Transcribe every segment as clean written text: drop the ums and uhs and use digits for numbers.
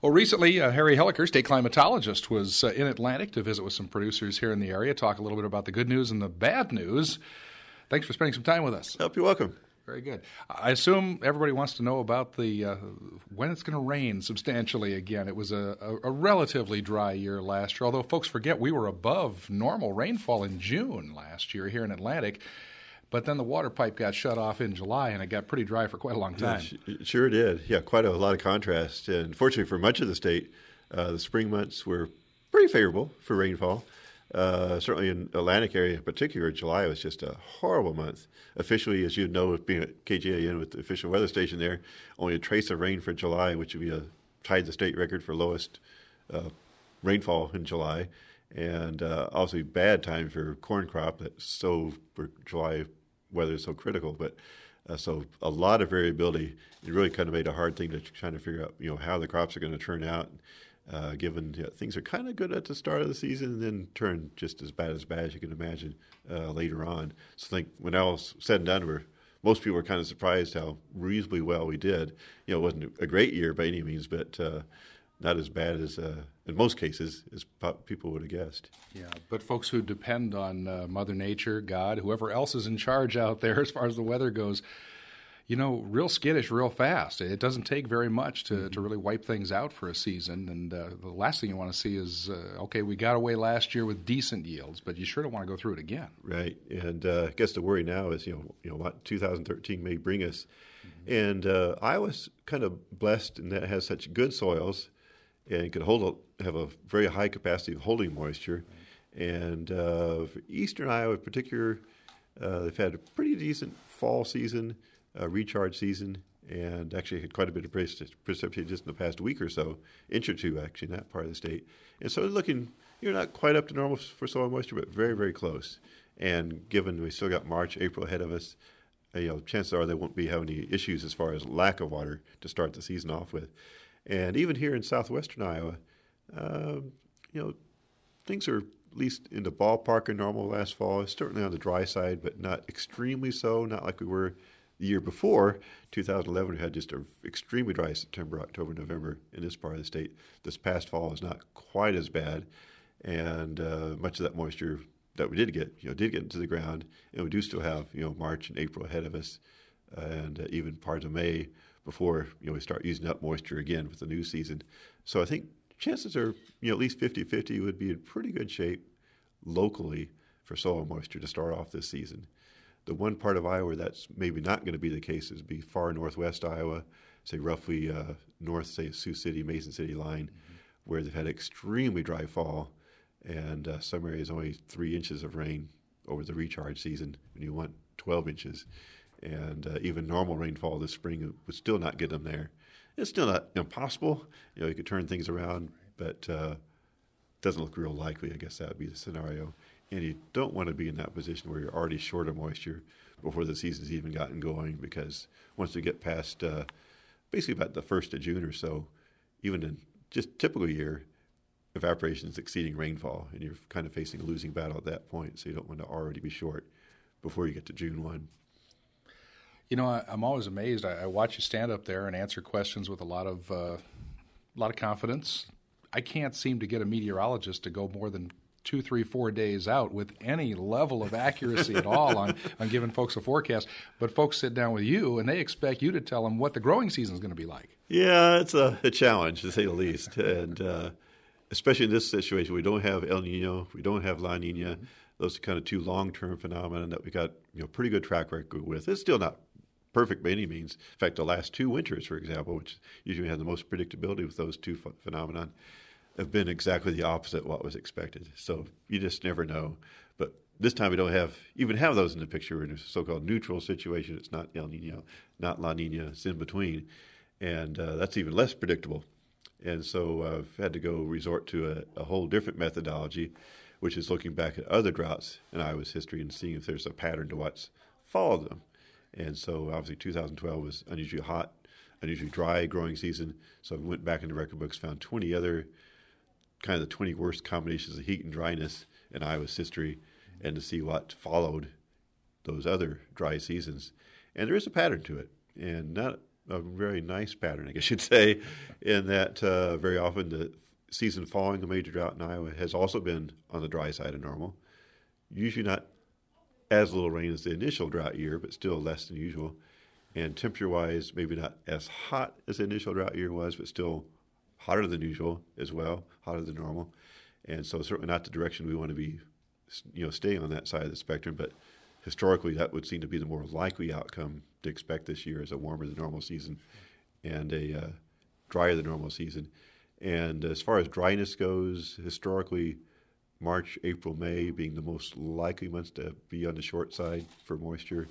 Well, recently, Harry Helliker, state climatologist, was in Atlantic to visit with some producers here in the area, talk a little bit about the good news and the bad news. Thanks for spending some time with us. You're welcome. Very good. I assume everybody wants to know about the when it's going to rain substantially again. It was a relatively dry year last year, although folks forget we were above normal rainfall in June last year here in Atlantic. But then the water pipe got shut off in July, and it got pretty dry for quite a long time. Yeah, it sure did. Yeah, quite a lot of contrast. And fortunately for much of the state, the spring months were pretty favorable for rainfall. Certainly in Atlantic area in particular, July was just a horrible month. Officially, as you know, being at KGAN with the official weather station there, only a trace of rain for July, which would be tied the state record for lowest rainfall in July. And obviously bad time for corn crop. That's so for July weather is so critical, but so a lot of variability. It really kind of made a hard thing to trying to figure out, how the crops are going to turn out, given things are kind of good at the start of the season and then turn just as bad as you can imagine later on. So I think when all was said and done, most people were kind of surprised how reasonably well we did. It wasn't a great year by any means, but not as bad as, in most cases, as people would have guessed. Yeah, but folks who depend on Mother Nature, God, whoever else is in charge out there as far as the weather goes, real skittish real fast. It doesn't take very much to really wipe things out for a season. And the last thing you want to see is, okay, we got away last year with decent yields, but you sure don't want to go through it again. Right. And I guess the worry now is, what 2013 may bring us. Mm-hmm. And Iowa's kind of blessed in that it has such good soils and could have a very high capacity of holding moisture. And for eastern Iowa in particular, they've had a pretty decent fall season, recharge season, and actually had quite a bit of precipitation just in the past week or so, inch or two actually in that part of the state. And so they're looking, not quite up to normal for soil moisture, but very, very close. And given we still got March, April ahead of us, chances are they won't be having any issues as far as lack of water to start the season off with. And even here in southwestern Iowa, things are at least in the ballpark of normal last fall. It's certainly on the dry side, but not extremely so, not like we were the year before. 2011, we had just an extremely dry September, October, November in this part of the state. This past fall is not quite as bad, and much of that moisture that we did get into the ground, and we do still have, March and April ahead of us, and even part of May before we start using up moisture again with the new season. So I think chances are at least 50-50 would be in pretty good shape locally for soil moisture to start off this season. The one part of Iowa that's maybe not going to be the case is be far northwest Iowa, say roughly north, say Sioux City, Mason City line, where they've had extremely dry fall, and some areas only 3 inches of rain over the recharge season when you want 12 inches. And even normal rainfall this spring would still not get them there. It's still not impossible. You could turn things around, but doesn't look real likely. I guess that would be the scenario. And you don't want to be in that position where you're already short of moisture before the season's even gotten going, because once you get past basically about the 1st of June or so, even in just typical year, evaporation is exceeding rainfall, and you're kind of facing a losing battle at that point. So you don't want to already be short before you get to June 1. I'm always amazed. I watch you stand up there and answer questions with a lot of confidence. I can't seem to get a meteorologist to go more than 2, 3, 4 days out with any level of accuracy at all on giving folks a forecast. But folks sit down with you, and they expect you to tell them what the growing season is going to be like. Yeah, it's a challenge, to say the least. And especially in this situation, we don't have El Nino, we don't have La Nina. Those are kind of two long-term phenomena that we got pretty good track record with. It's still not perfect by any means. In fact, the last 2 winters, for example, which usually have the most predictability with those two phenomena, have been exactly the opposite of what was expected. So you just never know. But this time we don't even have those in the picture. We're in a so-called neutral situation. It's not El Nino, not La Nina. It's in between. And that's even less predictable. And so I've had to go resort to a whole different methodology, which is looking back at other droughts in Iowa's history and seeing if there's a pattern to what's followed them. And so obviously 2012 was unusually hot, unusually dry growing season. So I went back into record books, found 20 other kind of the 20 worst combinations of heat and dryness in Iowa's history, and to see what followed those other dry seasons. And there is a pattern to it. And not a very nice pattern, I guess you'd say, in that very often the season following a major drought in Iowa has also been on the dry side of normal. Usually not as little rain as the initial drought year, but still less than usual. And temperature-wise, maybe not as hot as the initial drought year was, but still hotter than usual as well, hotter than normal. And so certainly not the direction we want to be, staying on that side of the spectrum. But historically, that would seem to be the more likely outcome to expect this year, is a warmer than normal season and a drier than normal season. And as far as dryness goes, historically, March, April, May being the most likely months to be on the short side for moisture,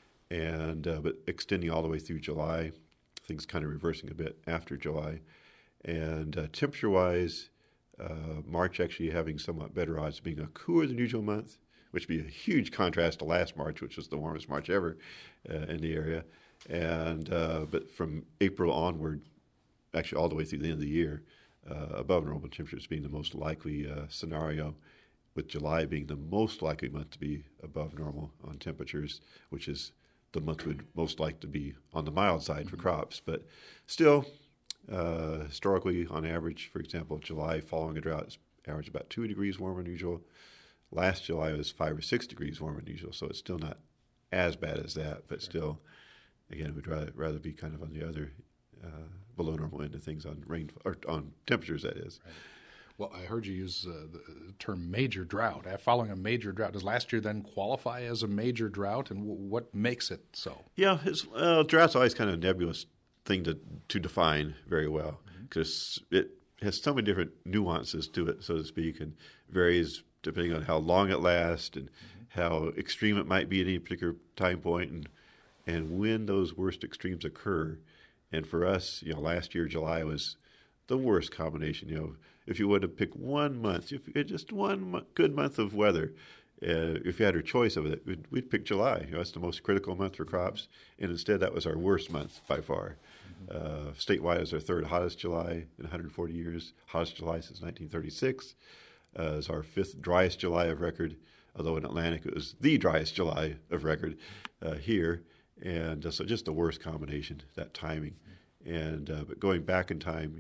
and but extending all the way through July, things kind of reversing a bit after July. And temperature-wise, March actually having somewhat better odds, being a cooler than usual month, which would be a huge contrast to last March, which was the warmest March ever in the area. And but from April onward, actually all the way through the end of the year, above normal temperatures being the most likely scenario, with July being the most likely month to be above normal on temperatures, which is the month would most like to be on the mild side for crops. But still, historically, on average, for example, July following a drought is average about 2 degrees warmer than usual. Last July was 5 or 6 degrees warmer than usual, so it's still not as bad as that, but still, again, we'd rather be kind of on the other below normal end of things on rain or on temperatures, that is. Right. Well, I heard you use the term major drought. Following a major drought, does last year then qualify as a major drought, and what makes it so? Yeah, drought's always kind of a nebulous thing to define very well, because it has so many different nuances to it, so to speak, and varies depending on how long it lasts and how extreme it might be at any particular time point, and when those worst extremes occur. And for us, last year July was the worst combination. If you would have picked 1 month, if you had just one good month of weather, if you had your choice of it, we'd pick July. That's the most critical month for crops, and instead that was our worst month by far. Statewide, it was our third hottest July in 140 years, hottest July since 1936. It's our fifth driest July of record, although in Atlantic it was the driest July of record here. And so just the worst combination, that timing. And but going back in time,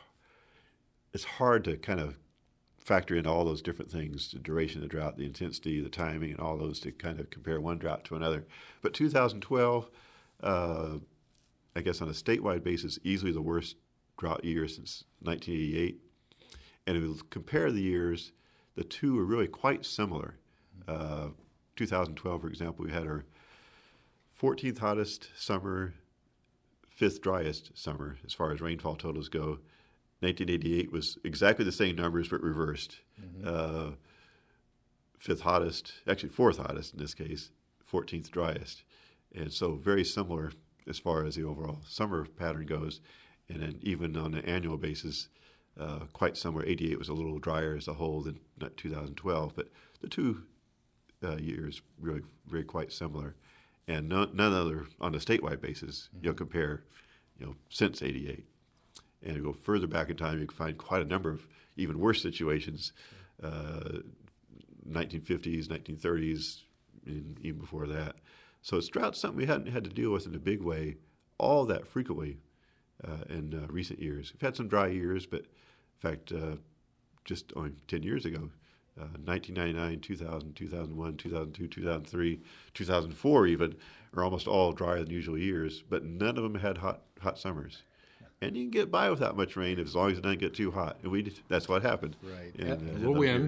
it's hard to kind of factor in all those different things, the duration of the drought, the intensity, the timing, and all those to kind of compare one drought to another. But 2012, I guess on a statewide basis, easily the worst drought year since 1988. And if we compare the years, the two are really quite similar. 2012, for example, we had our 14th hottest summer, 5th driest summer as far as rainfall totals go. 1988 was exactly the same numbers but reversed. 5th hottest, actually 4th hottest in this case, 14th driest. And so very similar as far as the overall summer pattern goes. And then even on an annual basis, quite similar. 88 was a little drier as a whole than 2012, but the two years really very quite similar. And none other on a statewide basis, compare, since 88. And to go further back in time, you can find quite a number of even worse situations, 1950s, 1930s, and even before that. So it's drought something we hadn't had to deal with in a big way all that frequently in recent years. We've had some dry years, but in fact, just only 10 years ago, 1999, 2000, 2001, 2002, 2003, 2004 even, are almost all drier than usual years, but none of them had hot summers. And you can get by without much rain as long as it doesn't get too hot. And that's what happened. Right. A little wind.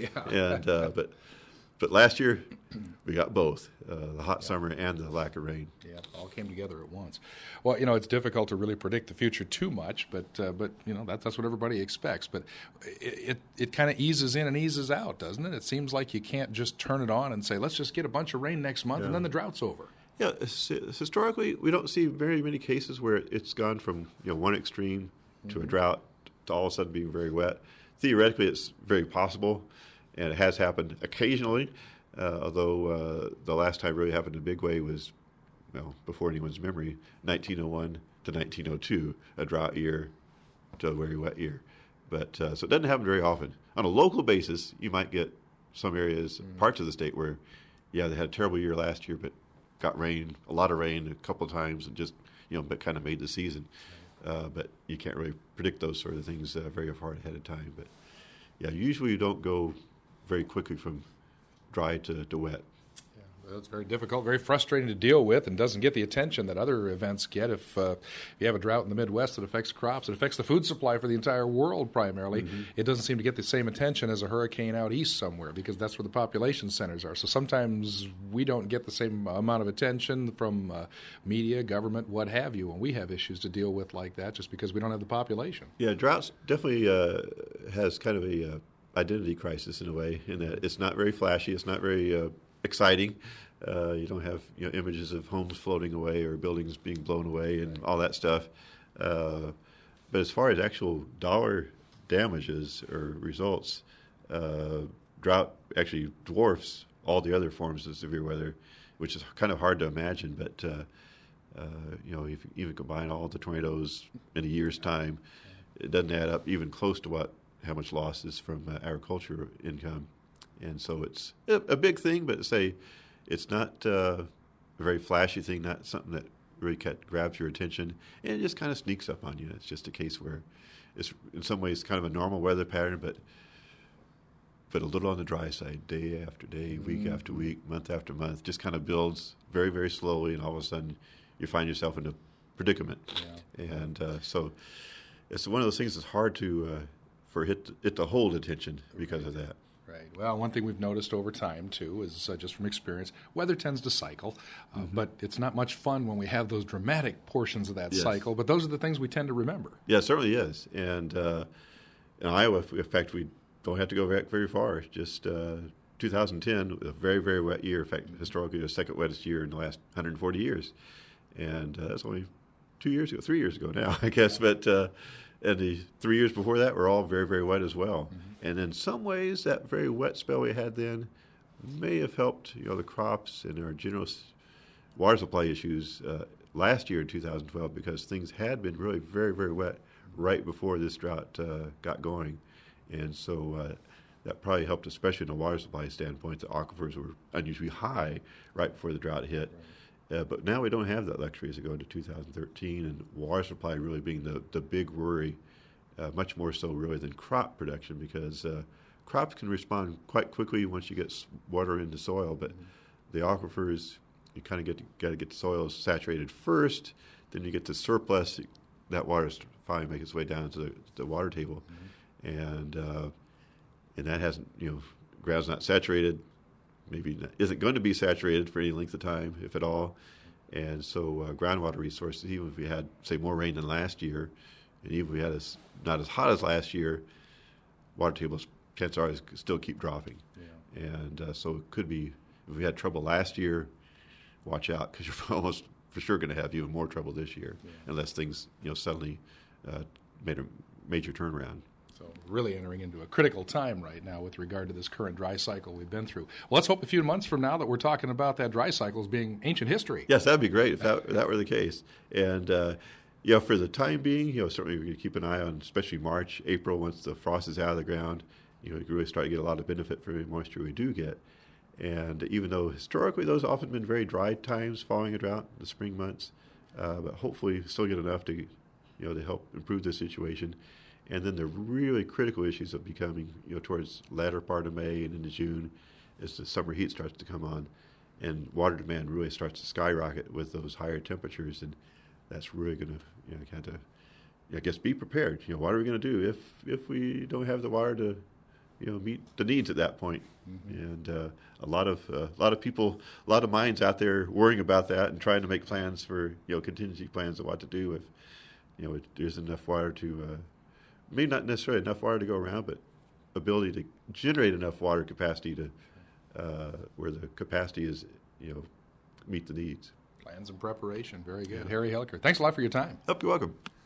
But last year, we got both, the hot summer and the lack of rain. Yeah, all came together at once. Well, it's difficult to really predict the future too much, but that's what everybody expects. But it kind of eases in and eases out, doesn't it? It seems like you can't just turn it on and say, let's just get a bunch of rain next month, and then the drought's over. Yeah, historically, we don't see very many cases where it's gone from one extreme to a drought to all of a sudden being very wet. Theoretically, it's very possible. And it has happened occasionally, although the last time it really happened in a big way was, before anyone's memory, 1901 to 1902, a drought year to a very wet year. But so it doesn't happen very often. On a local basis, you might get some areas, parts of the state where, they had a terrible year last year, but got rain, a lot of rain a couple of times, and just but kind of made the season. But you can't really predict those sort of things very far ahead of time. But yeah, usually you don't go very quickly from dry to wet. It's very difficult, very frustrating to deal with, and doesn't get the attention that other events get. If you have a drought in the Midwest, it affects crops. It affects the food supply for the entire world primarily. Mm-hmm. It doesn't seem to get the same attention as a hurricane out east somewhere, because that's where the population centers are. So sometimes we don't get the same amount of attention from media, government, what have you, when we have issues to deal with like that, just because we don't have the population. Yeah, droughts definitely has kind of a identity crisis in a way, in that it's not very flashy, it's not very exciting. You don't have images of homes floating away or buildings being blown away and all that stuff. But as far as actual dollar damages or results, drought actually dwarfs all the other forms of severe weather, which is kind of hard to imagine. But if you even combine all the tornadoes in a year's time, it doesn't add up even close to how much loss is from agriculture income. And so it's a big thing, but say it's not a very flashy thing, not something that really grabs your attention, and it just kind of sneaks up on you. It's just a case where it's in some ways kind of a normal weather pattern, but a little on the dry side, day after day, week after week, month after month, just kind of builds very, very slowly, and all of a sudden you find yourself in a predicament. Yeah. And so it's one of those things that's hard for it to hold attention because of that. Right. Well, one thing we've noticed over time, too, is just from experience, weather tends to cycle, but it's not much fun when we have those dramatic portions of that cycle, but those are the things we tend to remember. Yeah, it certainly is. And in Iowa, in fact, we don't have to go back very far. Just 2010, a very, very wet year. In fact, historically, the second wettest year in the last 140 years. And that's only 3 years ago now, I guess. But and the 3 years before that were all very, very wet as well. Mm-hmm. And in some ways, that very wet spell we had then may have helped the crops and our general water supply issues last year in 2012, because things had been really very, very wet right before this drought got going. And so that probably helped, especially in a water supply standpoint. The aquifers were unusually high right before the drought hit. Right. But now we don't have that luxury as we go into 2013, and water supply really being the big worry, much more so really than crop production, because crops can respond quite quickly once you get water into soil, but the aquifers, you kind of got to get the soil saturated first, then you get the surplus, that water finally makes its way down to the water table, and that hasn't, ground's not saturated, maybe isn't going to be saturated for any length of time, if at all. And so groundwater resources, even if we had, say, more rain than last year, and even if we had not as hot as last year, water tables chances are still keep dropping. Yeah. And so it could be, if we had trouble last year, watch out, because you're almost for sure going to have even more trouble this year, unless things suddenly made a major turnaround. So really entering into a critical time right now with regard to this current dry cycle we've been through. Well, let's hope a few months from now that we're talking about that dry cycle as being ancient history. Yes, that'd be great if that were the case. And for the time being, certainly we're going to keep an eye on, especially March, April, once the frost is out of the ground. You can really start to get a lot of benefit from the moisture we do get. And even though historically those have often been very dry times following a drought, the spring months, but hopefully still get enough to help improve the situation. And then the really critical issues of becoming, towards latter part of May and into June, as the summer heat starts to come on, and water demand really starts to skyrocket with those higher temperatures, and that's really going to, be prepared. What are we going to do if we don't have the water to, meet the needs at that point? Mm-hmm. And a lot of people, a lot of minds out there worrying about that and trying to make plans for, contingency plans of what to do if, there's enough water to. Maybe not necessarily enough water to go around, but ability to generate enough water capacity to where the capacity is, meet the needs. Plans and preparation. Very good. Yeah. Harry Helker, thanks a lot for your time. You're welcome.